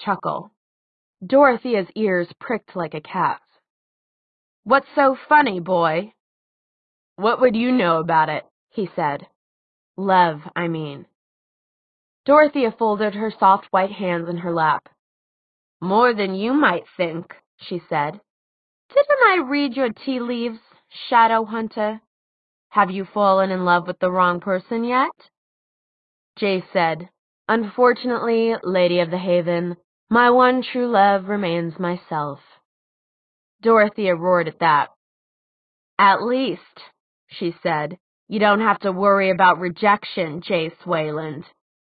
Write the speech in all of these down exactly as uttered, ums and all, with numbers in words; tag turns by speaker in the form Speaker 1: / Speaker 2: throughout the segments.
Speaker 1: chuckle. Dorothea's ears pricked like a cat's. "What's so funny, boy?" "What would you know about it?" he said. "Love, I mean." Dorothea folded her soft white hands in her lap. "More than you might think," she said. "Didn't I read your tea leaves, shadow hunter? Have you fallen in love with the wrong person yet?" Jace said, "Unfortunately, Lady of the Haven, my one true love remains myself." Dorothea roared at that. "At least," she said, "you don't have to worry about rejection, Jace Wayland."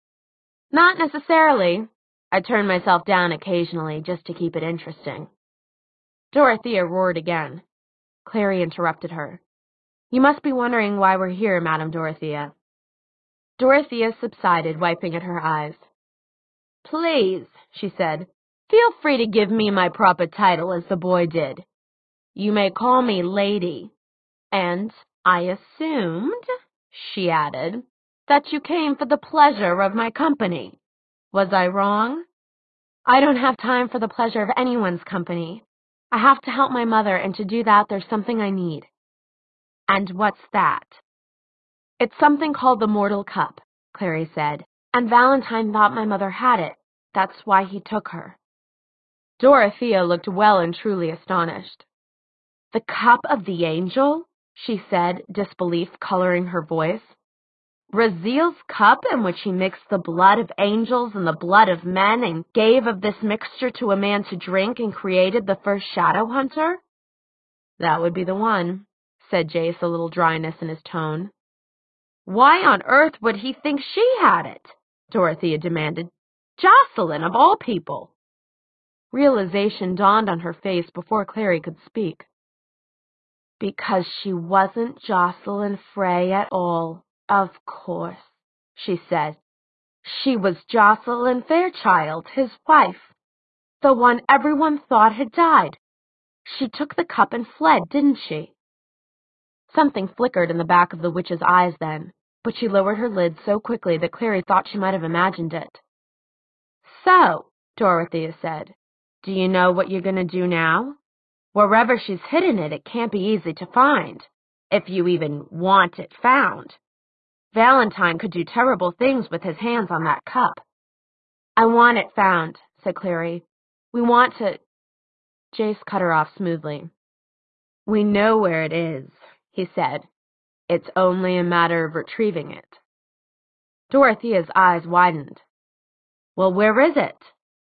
Speaker 1: "Not necessarily. I turn myself down occasionally just to keep it interesting." Dorothea roared again. Clary interrupted her. "You must be wondering why we're here, Madame Dorothea." Dorothea subsided, wiping at her eyes. "Please," she said, "feel free to give me my proper title as the boy did. You may call me Lady. And I assumed," she added, "that you came for the pleasure of my company. Was I wrong?" "I don't have time for the pleasure of anyone's company. I have to help my mother, and to do that there's something I need." "And what's that?" "It's something called the Mortal Cup," Clary said, "and Valentine thought my mother had it. That's why he took her." Dorothea looked well and truly astonished. "The Cup of the Angel?" she said, disbelief coloring her voice. "Raziel's cup in which he mixed the blood of angels and the blood of men and gave of this mixture to a man to drink and created the first shadow hunter?" "That would be the one," said Jace, a little dryness in his tone. "Why on earth would he think she had it?" Dorothea demanded. "Jocelyn, of all people." Realization dawned on her face before Clary could speak. "Because she wasn't Jocelyn Frey at all, of course," she said. "She was Jocelyn Fairchild, his wife, the one everyone thought had died. She took the cup and fled, didn't she?" Something flickered in the back of the witch's eyes then, but she lowered her lids so quickly that Clary thought she might have imagined it. "So," Dorothea said, "do you know what you're going to do now? Wherever she's hidden it, it can't be easy to find, if you even want it found. Valentine could do terrible things with his hands on that cup." "I want it found," said Clary. "We want to—" Jace cut her off smoothly. "We know where it is," he said. "It's only a matter of retrieving it." Dorothea's eyes widened. "Well, where is it?"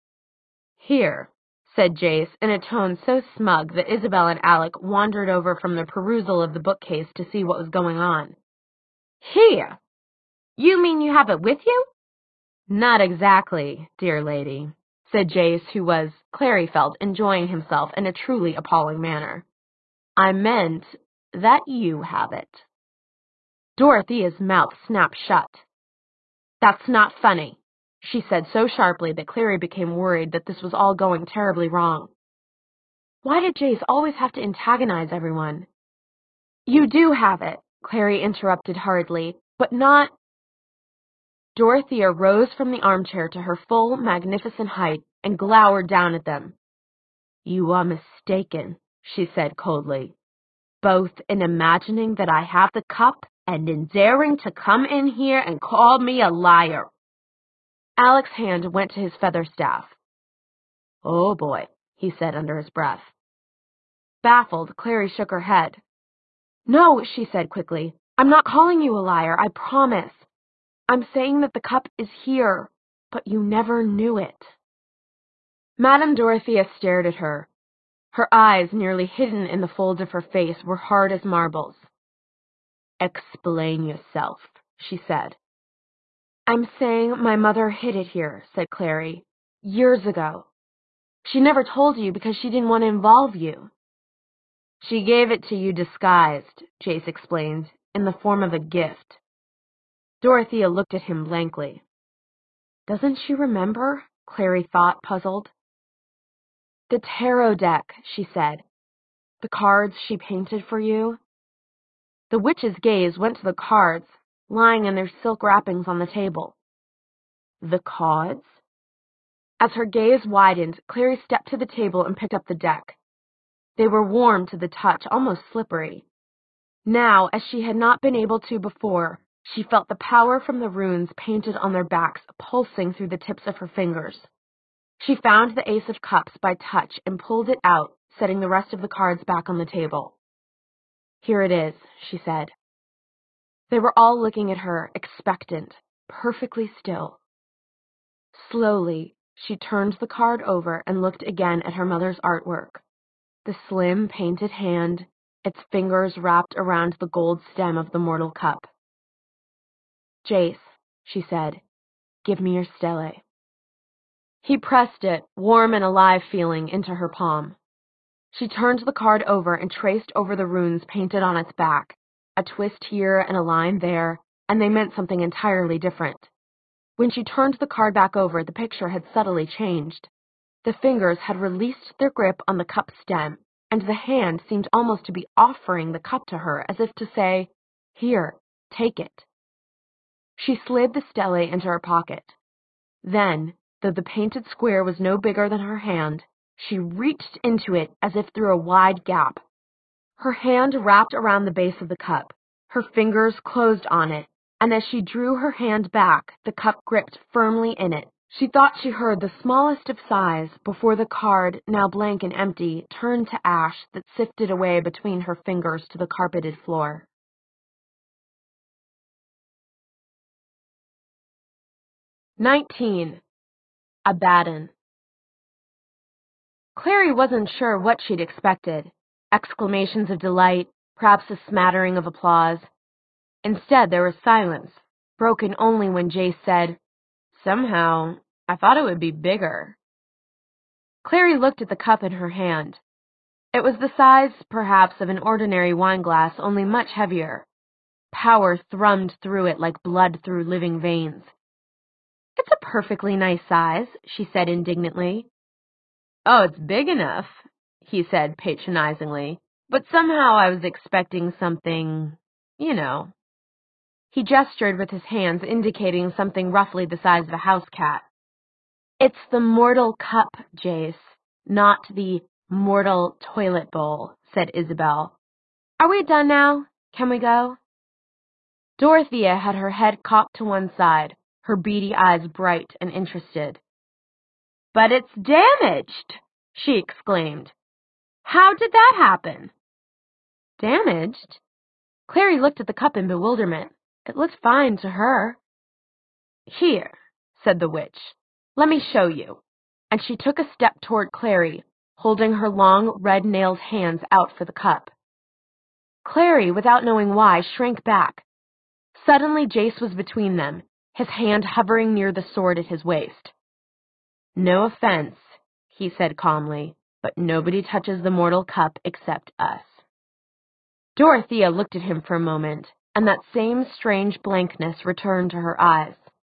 Speaker 1: "Here," said Jace in a tone so smug that Isabel and Alec wandered over from the perusal of the bookcase to see what was going on. "Here? You mean you have it with you?" "Not exactly, dear lady," said Jace, who was, Clary felt, enjoying himself in a truly appalling manner. "I meant that you have it." Dorothea's mouth snapped shut. "That's not funny," she said so sharply that Clary became worried that this was all going terribly wrong. Why did Jace always have to antagonize everyone? "You do have it," Clary interrupted hurriedly, "but not—" Dorothea rose from the armchair to her full, magnificent height and glowered down at them. "You are mistaken," she said coldly, "both in imagining that I have the cup and in daring to come in here and call me a liar." Alec's hand went to his feather staff. "Oh, boy," he said under his breath. Baffled, Clary shook her head. "No," she said quickly. "I'm not calling you a liar, I promise. I'm saying that the cup is here, but you never knew it." Madame Dorothea stared at her. Her eyes, nearly hidden in the folds of her face, were hard as marbles. "Explain yourself," she said. "I'm saying my mother hid it here," said Clary, "years ago. She never told you because she didn't want to involve you." "She gave it to you disguised," Jace explained, "in the form of a gift." Dorothea looked at him blankly. Doesn't she remember? Clary thought, puzzled. "The tarot deck," she said. "The cards she painted for you." The witch's gaze went to the cards, lying in their silk wrappings on the table. "The cards?" As her gaze widened, Clary stepped to the table and picked up the deck. They were warm to the touch, almost slippery. Now, as she had not been able to before, she felt the power from the runes painted on their backs pulsing through the tips of her fingers. She found the Ace of Cups by touch and pulled it out, setting the rest of the cards back on the table. "Here it is," she said. They were all looking at her, expectant, perfectly still. Slowly, she turned the card over and looked again at her mother's artwork. The slim, painted hand, its fingers wrapped around the gold stem of the mortal cup. "Jace," she said, "give me your stele." He pressed it, warm and alive feeling, into her palm. She turned the card over and traced over the runes painted on its back, a twist here and a line there, and they meant something entirely different. When she turned the card back over, the picture had subtly changed. The fingers had released their grip on the cup stem, and the hand seemed almost to be offering the cup to her, as if to say, "Here, take it." She slid the stele into her pocket. Then, though the painted square was no bigger than her hand, she reached into it as if through a wide gap. Her hand wrapped around the base of the cup. Her fingers closed on it, and as she drew her hand back, the cup gripped firmly in it. She thought she heard the smallest of sighs before the card, now blank and empty, turned to ash that sifted away between her fingers to the carpeted floor. Nineteen. Abaddon. Clary wasn't sure what she'd expected. Exclamations of delight, perhaps a smattering of applause. Instead, there was silence, broken only when Jace said, "Somehow, I thought it would be bigger." Clary looked at the cup in her hand. It was the size, perhaps, of an ordinary wineglass, only much heavier. Power thrummed through it like blood through living veins. "It's a perfectly nice size," she said indignantly. "Oh, it's big enough," he said patronizingly, "but somehow I was expecting something, you know." He gestured with his hands, indicating something roughly the size of a house cat. "It's the mortal cup, Jace, not the mortal toilet bowl," said Isabel. "Are we done now? Can we go?" Dorothea had her head cocked to one side, her beady eyes bright and interested. "But it's damaged!" she exclaimed. "How did that happen?" "Damaged?" Clary looked at the cup in bewilderment. It looked fine to her. "Here," said the witch. "Let me show you." And she took a step toward Clary, holding her long, red-nailed hands out for the cup. Clary, without knowing why, shrank back. Suddenly Jace was between them, his hand hovering near the sword at his waist. "No offense," he said calmly, "but nobody touches the mortal cup except us." Dorothea looked at him for a moment, and that same strange blankness returned to her eyes.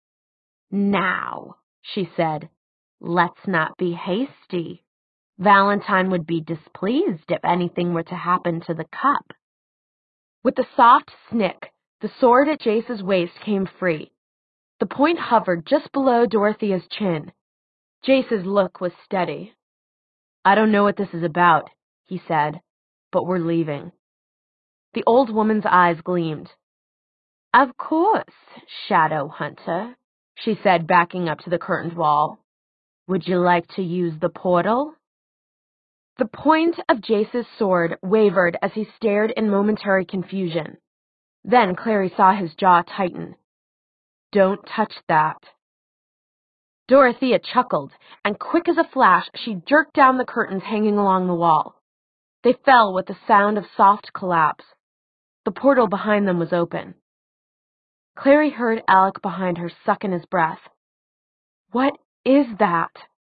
Speaker 1: "Now," she said, "let's not be hasty. Valentine would be displeased if anything were to happen to the cup." With a soft snick, the sword at Jace's waist came free. The point hovered just below Dorothea's chin. Jace's look was steady. "I don't know what this is about," he said, "but we're leaving." The old woman's eyes gleamed. "Of course, Shadow Hunter," she said, backing up to the curtained wall. "Would you like to use the portal?" The point of Jace's sword wavered as he stared in momentary confusion. Then Clary saw his jaw tighten. "Don't touch that." Dorothea chuckled, and quick as a flash, she jerked down the curtains hanging along the wall. They fell with a sound of soft collapse. The portal behind them was open. Clary heard Alec behind her suck in his breath. "What is that?"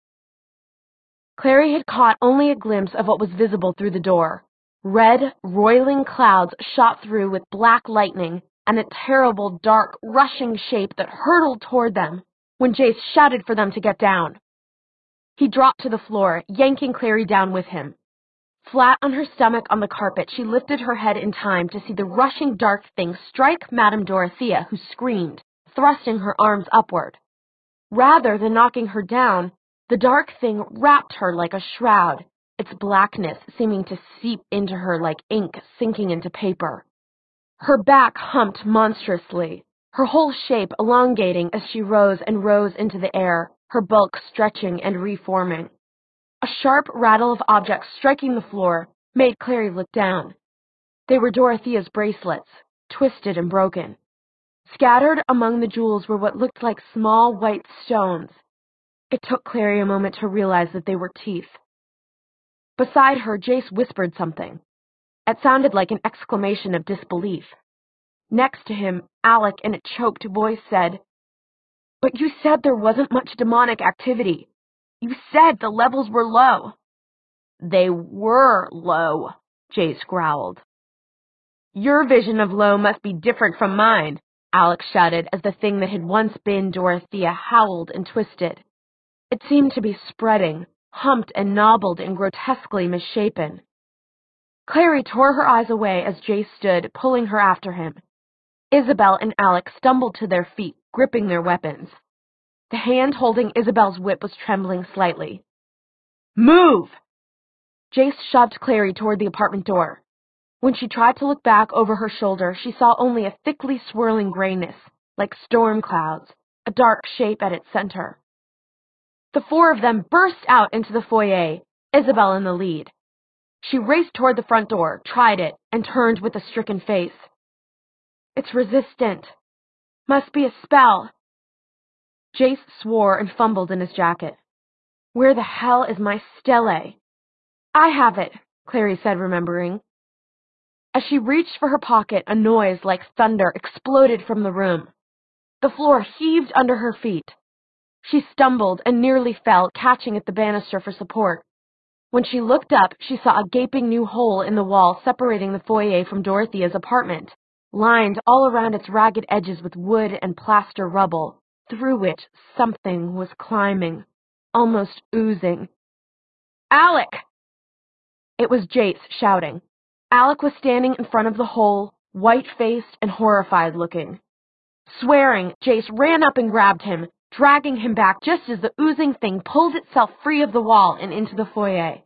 Speaker 1: Clary had caught only a glimpse of what was visible through the door. Red, roiling clouds shot through with black lightning and a terrible, dark, rushing shape that hurtled toward them when Jace shouted for them to get down. He dropped to the floor, yanking Clary down with him. Flat on her stomach on the carpet, she lifted her head in time to see the rushing dark thing strike Madame Dorothea, who screamed, thrusting her arms upward. Rather than knocking her down, The dark thing wrapped her like a shroud, its blackness seeming to seep into her like ink sinking into paper. Her back humped monstrously, her whole shape elongating as she rose and rose into the air, her bulk stretching and reforming. A sharp rattle of objects striking the floor made Clary look down. They were Dorothea's bracelets, twisted and broken. Scattered among the jewels were what looked like small white stones. It took Clary a moment to realize that they were teeth. Beside her, Jace whispered something. It sounded like an exclamation of disbelief. Next to him, Alec in a choked voice said, "But you said there wasn't much demonic activity. You said the levels were low." "They were low," Jace growled. "Your vision of low must be different from mine," Alec shouted as the thing that had once been Dorothea howled and twisted. It seemed to be spreading, humped and knobbled and grotesquely misshapen. Clary tore her eyes away as Jace stood, pulling her after him. Isabel and Alec stumbled to their feet, gripping their weapons. The hand holding Isabel's whip was trembling slightly. "Move!" Jace shoved Clary toward the apartment door. When she tried to look back over her shoulder, she saw only a thickly swirling grayness, like storm clouds, a dark shape at its center. The four of them burst out into the foyer, Isabel in the lead. She raced toward the front door, tried it, and turned with a stricken face. "It's resistant. Must be a spell." Jace swore and fumbled in his jacket. "Where the hell is my stele?" "I have it," Clary said, remembering. As she reached for her pocket, a noise like thunder exploded from the room. The floor heaved under her feet. She stumbled and nearly fell, catching at the banister for support. When she looked up, she saw a gaping new hole in the wall separating the foyer from Dorothea's apartment, lined all around its ragged edges with wood and plaster rubble, through which something was climbing, almost oozing. "Alec!" It was Jace shouting. Alec was standing in front of the hole, white-faced and horrified-looking. Swearing, Jace ran up and grabbed him, dragging him back just as the oozing thing pulled itself free of the wall and into the foyer.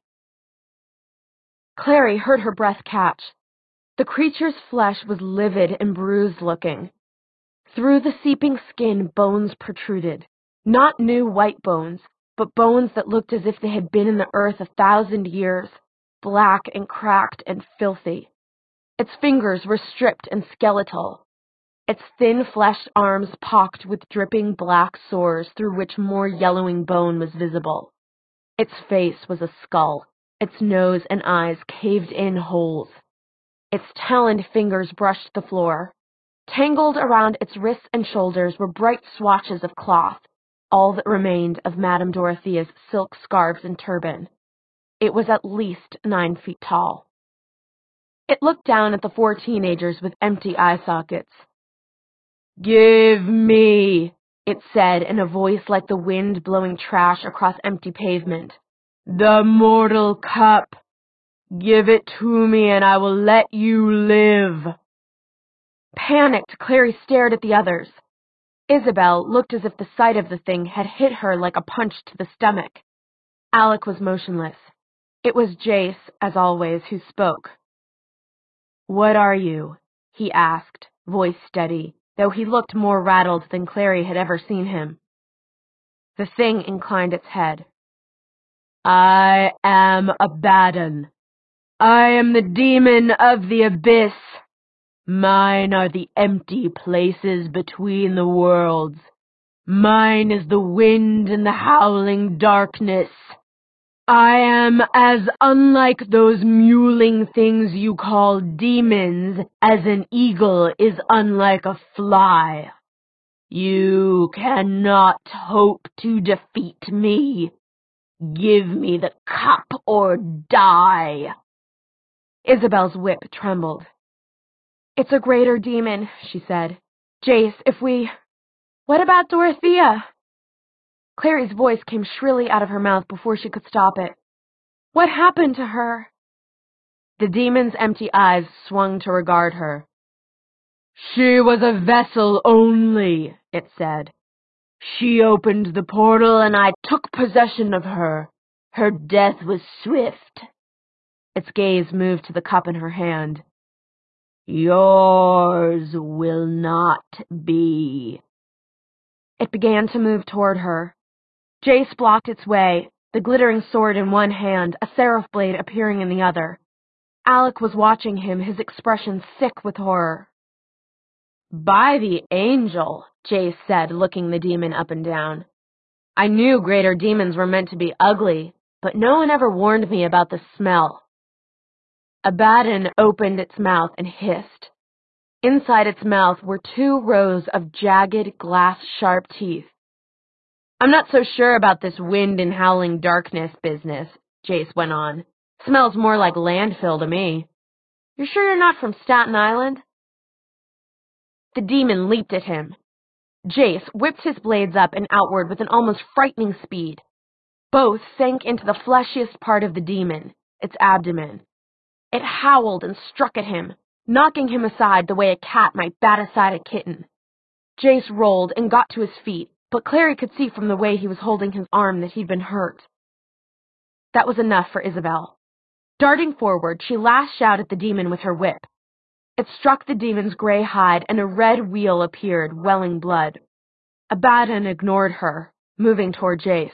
Speaker 1: Clary heard her breath catch. The creature's flesh was livid and bruised-looking. Through the seeping skin, bones protruded. Not new white bones, but bones that looked as if they had been in the earth a thousand years, black and cracked and filthy. Its fingers were stripped and skeletal. Its thin-fleshed arms pocked with dripping black sores through which more yellowing bone was visible. Its face was a skull, its nose and eyes caved-in holes. Its taloned fingers brushed the floor. Tangled around its wrists and shoulders were bright swatches of cloth, all that remained of Madame Dorothea's silk scarves and turban. It was at least nine feet tall. It looked down at the four teenagers with empty eye sockets. "Give me," it said in a voice like the wind blowing trash across empty pavement, "the mortal cup. Give it to me and I will let you live." Panicked, Clary stared at the others. Isabel looked as if the sight of the thing had hit her like a punch to the stomach. Alec was motionless. It was Jace, as always, who spoke. "What are you?" he asked, voice steady, though he looked more rattled than Clary had ever seen him. The thing inclined its head. "I am Abaddon. I am the demon of the abyss. Mine are the empty places between the worlds. Mine is the wind and the howling darkness. I am as unlike those mewling things you call demons as an eagle is unlike a fly. You cannot hope to defeat me. Give me the cup or die." Isabel's whip trembled. "It's a greater demon," she said. "Jace, if we... What about Dorothea?" Clary's voice came shrilly out of her mouth before she could stop it. "What happened to her?" The demon's empty eyes swung to regard her. "She was a vessel only," it said. She opened the portal and I took possession of her. Her death was swift. Its gaze moved to the cup in her hand. Yours will not be. It began to move toward her. Jace blocked its way, the glittering sword in one hand, a seraph blade appearing in the other. Alec was watching him, his expression sick with horror. By the angel, Jace said, looking the demon up and down. I knew greater demons were meant to be ugly, but no one ever warned me about the smell. Abaddon opened its mouth and hissed. Inside its mouth were two rows of jagged, glass-sharp teeth. I'm not so sure about this wind and howling darkness business, Jace went on. Smells more like landfill to me. You're sure you're not from Staten Island? The demon leaped at him. Jace whipped his blades up and outward with an almost frightening speed. Both sank into the fleshiest part of the demon, its abdomen. It howled and struck at him, knocking him aside the way a cat might bat aside a kitten. Jace rolled and got to his feet, but Clary could see from the way he was holding his arm that he'd been hurt. That was enough for Isabel. Darting forward, she lashed out at the demon with her whip. It struck the demon's gray hide, and a red wheal appeared, welling blood. Abaddon ignored her, moving toward Jace.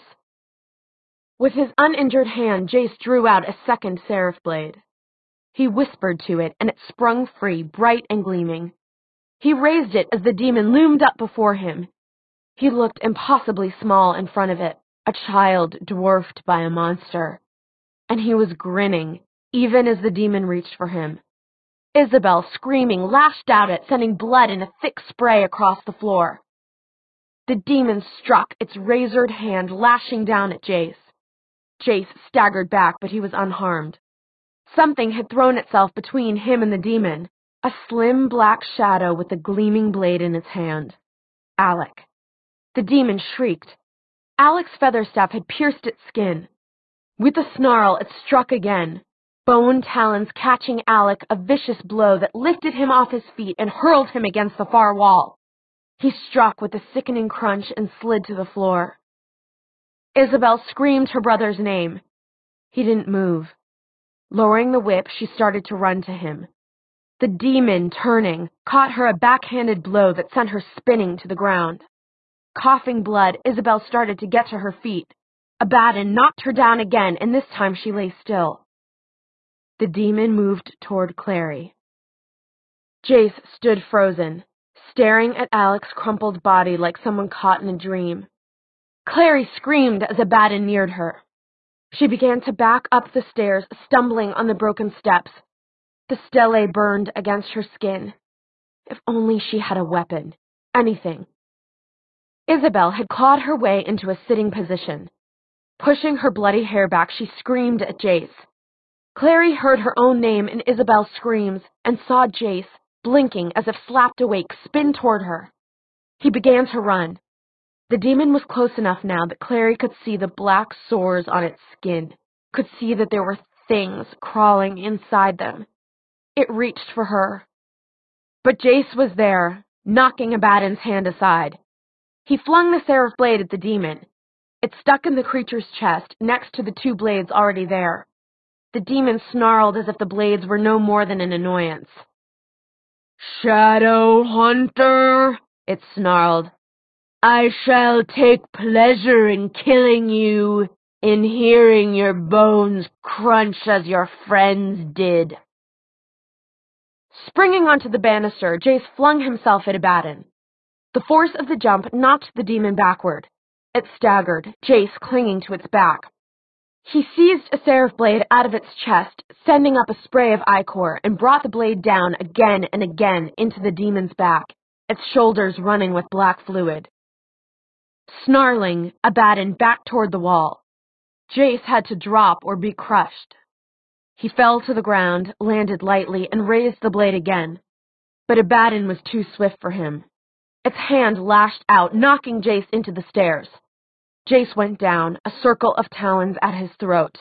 Speaker 1: With his uninjured hand, Jace drew out a second seraph blade. He whispered to it, and it sprung free, bright and gleaming. He raised it as the demon loomed up before him. He looked impossibly small in front of it, a child dwarfed by a monster. And he was grinning, even as the demon reached for him. Isabel, screaming, lashed out at it, sending blood in a thick spray across the floor. The demon struck, its razored hand lashing down at Jace. Jace staggered back, but he was unharmed. Something had thrown itself between him and the demon, a slim black shadow with a gleaming blade in its hand. Alec. The demon shrieked. Alec's feather staff had pierced its skin. With a snarl, it struck again, bone talons catching Alec a vicious blow that lifted him off his feet and hurled him against the far wall. He struck with a sickening crunch and slid to the floor. Isabel screamed her brother's name. He didn't move. Lowering the whip, she started to run to him. The demon, turning, caught her a backhanded blow that sent her spinning to the ground. Coughing blood, Isabel started to get to her feet. Abaddon knocked her down again, and this time she lay still. The demon moved toward Clary. Jace stood frozen, staring at Alec's crumpled body like someone caught in a dream. Clary screamed as Abaddon neared her. She began to back up the stairs, stumbling on the broken steps. The stele burned against her skin. If only she had a weapon. Anything. Isabel had clawed her way into a sitting position. Pushing her bloody hair back, she screamed at Jace. Clary heard her own name in Isabel's screams and saw Jace, blinking as if slapped awake, spin toward her. He began to run. The demon was close enough now that Clary could see the black sores on its skin, could see that there were things crawling inside them. It reached for her. But Jace was there, knocking Abaddon's hand aside. He flung the seraph blade at the demon. It stuck in the creature's chest, next to the two blades already there. The demon snarled as if the blades were no more than an annoyance. Shadow Hunter, it snarled. I shall take pleasure in killing you, in hearing your bones crunch as your friends did. Springing onto the banister, Jace flung himself at Abaddon. The force of the jump knocked the demon backward. It staggered, Jace clinging to its back. He seized a seraph blade out of its chest, sending up a spray of ichor, and brought the blade down again and again into the demon's back, its shoulders running with black fluid. Snarling, Abaddon backed toward the wall. Jace had to drop or be crushed. He fell to the ground, landed lightly, and raised the blade again. But Abaddon was too swift for him. Its hand lashed out, knocking Jace into the stairs. Jace went down, a circle of talons at his throat.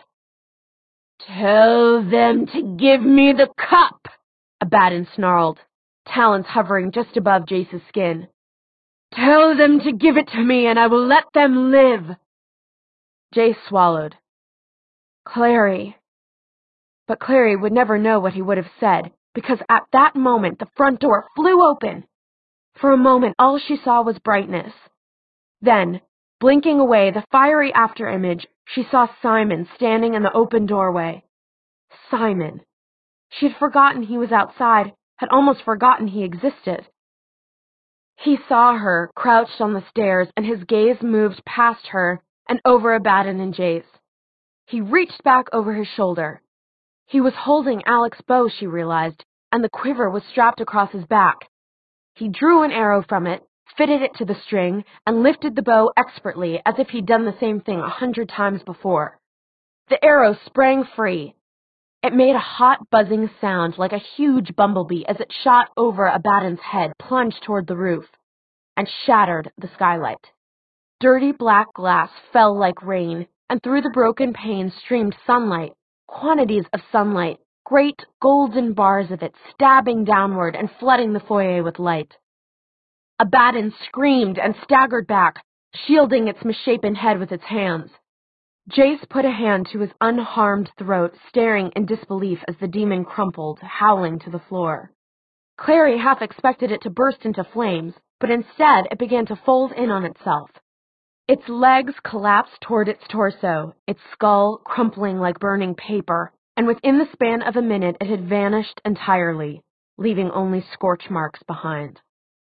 Speaker 1: Tell them to give me the cup, Abaddon snarled, talons hovering just above Jace's skin. Tell them to give it to me and I will let them live. Jace swallowed. Clary. But Clary would never know what he would have said, because at that moment the front door flew open. For a moment all she saw was brightness. Then, blinking away the fiery afterimage, she saw Simon standing in the open doorway. Simon. She had forgotten he was outside, had almost forgotten he existed. He saw her, crouched on the stairs, and his gaze moved past her and over Abaddon and Jace. He reached back over his shoulder. He was holding Alec's bow, she realized, and the quiver was strapped across his back. He drew an arrow from it, fitted it to the string, and lifted the bow expertly as if he'd done the same thing a hundred times before. The arrow sprang free. It made a hot, buzzing sound like a huge bumblebee as it shot over Abaddon's head, plunged toward the roof, and shattered the skylight. Dirty black glass fell like rain, and through the broken pane streamed sunlight, quantities of sunlight, great golden bars of it stabbing downward and flooding the foyer with light. Abaddon screamed and staggered back, shielding its misshapen head with its hands. Jace put a hand to his unharmed throat, staring in disbelief as the demon crumpled, howling to the floor. Clary half expected it to burst into flames, but instead it began to fold in on itself. Its legs collapsed toward its torso, its skull crumpling like burning paper, and within the span of a minute it had vanished entirely, leaving only scorch marks behind.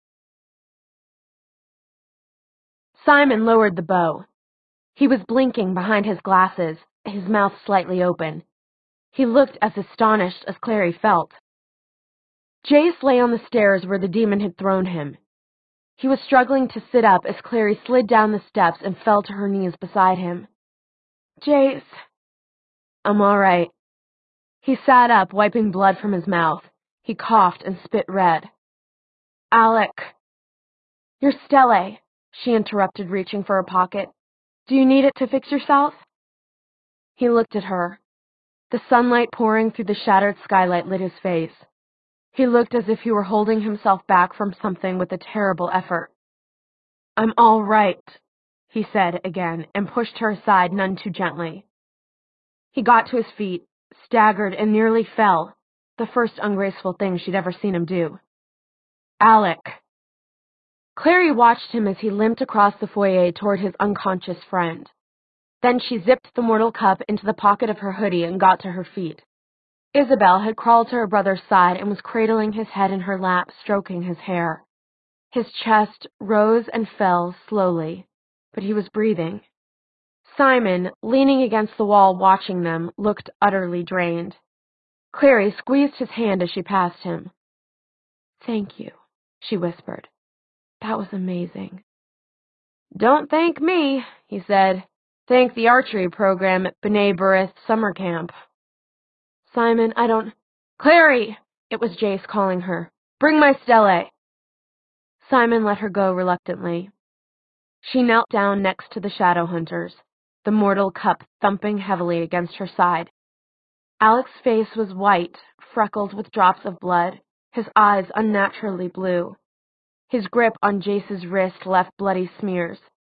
Speaker 1: Simon lowered the bow. He was blinking behind his glasses, his mouth slightly open. He looked as astonished as Clary felt. Jace lay on the stairs where the demon had thrown him. He was struggling to sit up as Clary slid down the steps and fell to her knees beside him. Jace. I'm all right. He sat up, wiping blood from his mouth. He coughed and spit red. Alec. Your stele, she interrupted, reaching for her pocket. Do you need it to fix yourself? He looked at her. The sunlight pouring through the shattered skylight lit his face. He looked as if he were holding himself back from something with a terrible effort. I'm all right, he said again, and pushed her aside none too gently. He got to his feet, staggered, and nearly fell, the first ungraceful thing she'd ever seen him do. Alec. Clary watched him as he limped across the foyer toward his unconscious friend. Then she zipped the mortal cup into the pocket of her hoodie and got to her feet. Isabel had crawled to her brother's side and was cradling his head in her lap, stroking his hair. His chest rose and fell slowly, but he was breathing. Simon, leaning against the wall watching them, looked utterly drained. Clary squeezed his hand as she passed him. Thank you, she whispered. That was amazing. Don't thank me, he said. Thank the archery program at B'nai B'rith summer camp. Simon, I don't... Clary! It was Jace calling her. Bring my stele. Simon let her go reluctantly. She knelt down next to the shadow hunters, the mortal cup thumping heavily against her side. Alec's face was white, freckled with drops of blood, his eyes unnaturally blue. His grip on Jace's wrist left bloody smears.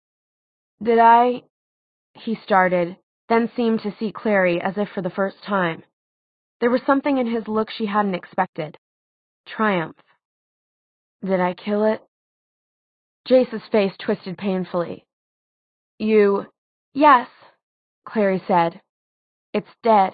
Speaker 1: Did I... he started, then seemed to see Clary as if for the first time. There was something in his look she hadn't expected. Triumph. Did I kill it? Jace's face twisted painfully. You... Yes, Clary said. It's dead.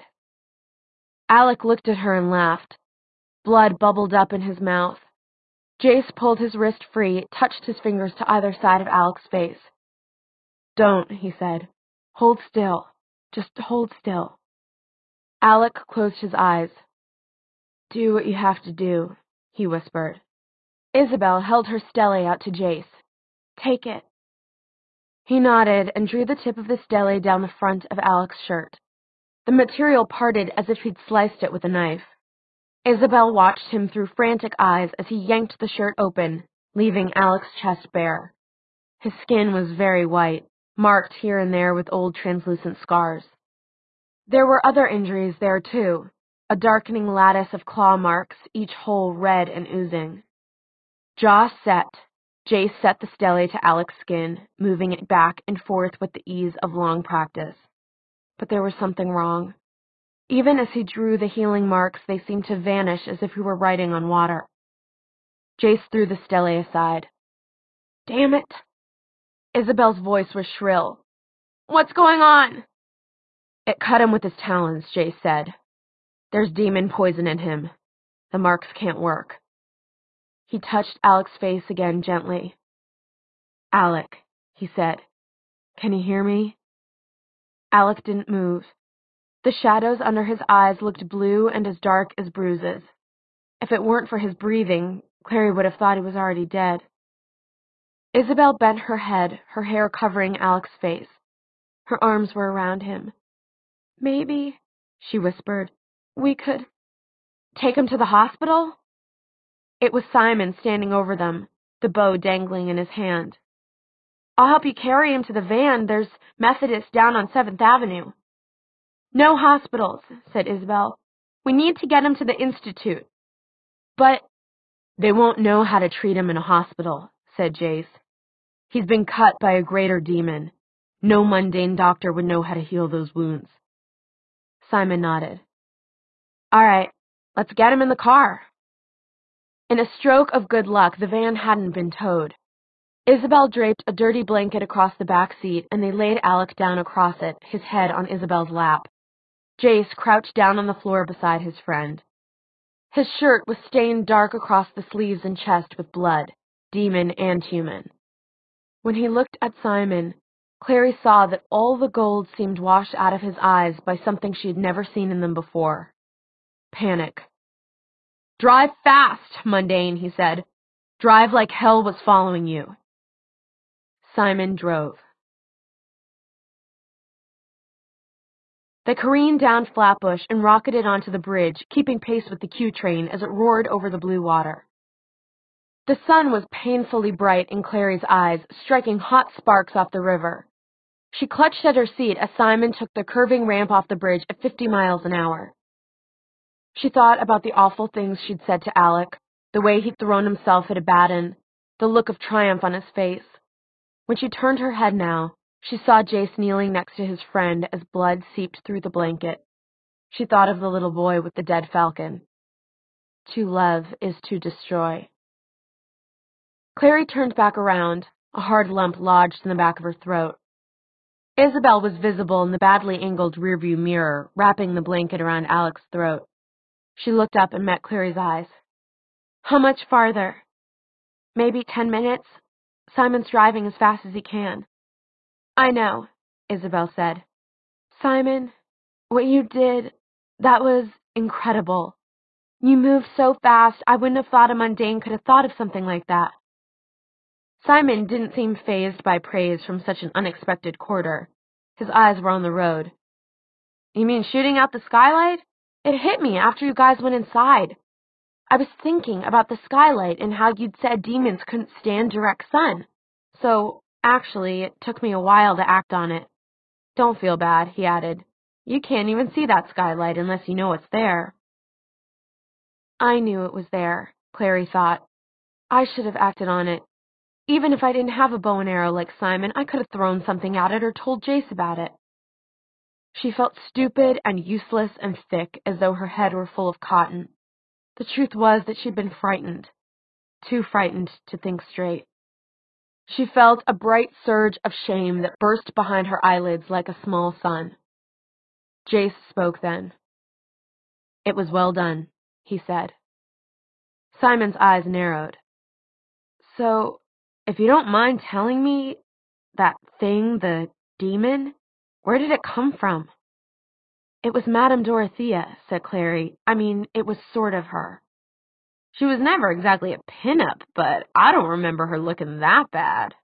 Speaker 1: Alec looked at her and laughed. Blood bubbled up in his mouth. Jace pulled his wrist free, touched his fingers to either side of Alec's face. Don't, he said. Hold still. Just hold still. Alec closed his eyes. Do what you have to do, he whispered. Isabel held her stele out to Jace. Take it. He nodded and drew the tip of the stele down the front of Alec's shirt. The material parted as if he'd sliced it with a knife. Isabel watched him through frantic eyes as he yanked the shirt open, leaving Alec's chest bare. His skin was very white, marked here and there with old translucent scars. There were other injuries there, too, a darkening lattice of claw marks, each hole red and oozing. Jaw set, Jace set the stele to Alec's skin, moving it back and forth with the ease of long practice. But there was something wrong. Even as he drew the healing marks, they seemed to vanish as if he were writing on water. Jace threw the stele aside. Damn it! Isabel's voice was shrill. What's going on? It cut him with his talons, Jace said. There's demon poison in him. The marks can't work. He touched Alec's face again gently. Alec, he said. Can you hear me? Alec didn't move. The shadows under his eyes looked blue and as dark as bruises. If it weren't for his breathing, Clary would have thought he was already dead. Isabel bent her head, her hair covering Alec's face. Her arms were around him. Maybe, she whispered, we could take him to the hospital? It was Simon standing over them, the bow dangling in his hand. I'll help you carry him to the van. There's Methodists down on seventh Avenue. No hospitals, said Isabel. We need to get him to the Institute. But they won't know how to treat him in a hospital, said Jace. He's been cut by a greater demon. No mundane doctor would know how to heal those wounds. Simon nodded. All right, let's get him in the car. In a stroke of good luck, the van hadn't been towed. Isabel draped a dirty blanket across the back seat, and they laid Alec down across it, his head on Isabel's lap. Jace crouched down on the floor beside his friend. His shirt was stained dark across the sleeves and chest with blood, demon and human. When he looked at Simon, Clary saw that all the gold seemed washed out of his eyes by something she had never seen in them before. Panic. Drive fast, Mundane, he said. Drive like hell was following you. Simon drove. They careened down Flatbush and rocketed onto the bridge, keeping pace with the Q train as it roared over the blue water. The sun was painfully bright in Clary's eyes, striking hot sparks off the river. She clutched at her seat as Simon took the curving ramp off the bridge at fifty miles an hour. She thought about the awful things she'd said to Alec, the way he'd thrown himself at Abaddon, the look of triumph on his face. When she turned her head now, she saw Jace kneeling next to his friend as blood seeped through the blanket. She thought of the little boy with the dead falcon. To love is to destroy. Clary turned back around, a hard lump lodged in the back of her throat. Isabel was visible in the badly angled rearview mirror, wrapping the blanket around Alec's throat. She looked up and met Clary's eyes. How much farther? Maybe ten minutes. Simon's driving as fast as he can. I know, Isabel said. Simon, what you did, that was incredible. You moved so fast, I wouldn't have thought a mundane could have thought of something like that. Simon didn't seem fazed by praise from such an unexpected quarter. His eyes were on the road. You mean shooting out the skylight? It hit me after you guys went inside. I was thinking about the skylight and how you'd said demons couldn't stand direct sun. So, actually, it took me a while to act on it. Don't feel bad, he added. You can't even see that skylight unless you know it's there. I knew it was there, Clary thought. I should have acted on it. Even if I didn't have a bow and arrow like Simon, I could have thrown something at it or told Jace about it. She felt stupid and useless and thick, as though her head were full of cotton. The truth was that she'd been frightened, too frightened to think straight. She felt a bright surge of shame that burst behind her eyelids like a small sun. Jace spoke then. It was well done, he said. Simon's eyes narrowed. So, if you don't mind telling me, that thing, the demon, where did it come from? It was Madame Dorothea, said Clary. I mean, it was sort of her. She was never exactly a pin-up, but I don't remember her looking that bad.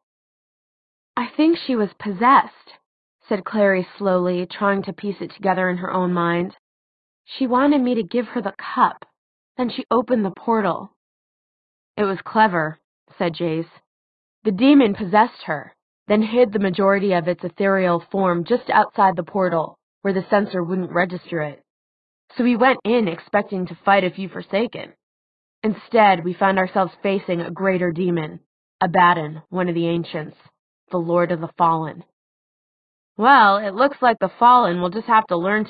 Speaker 1: I think she was possessed, said Clary slowly, trying to piece it together in her own mind. She wanted me to give her the cup. Then she opened the portal. It was clever, said Jace. The demon possessed her, then hid the majority of its ethereal form just outside the portal, where the sensor wouldn't register it. So we went in expecting to fight a few Forsaken. Instead, we found ourselves facing a greater demon, Abaddon, one of the ancients, the Lord of the Fallen. Well, it looks like the Fallen will just have to learn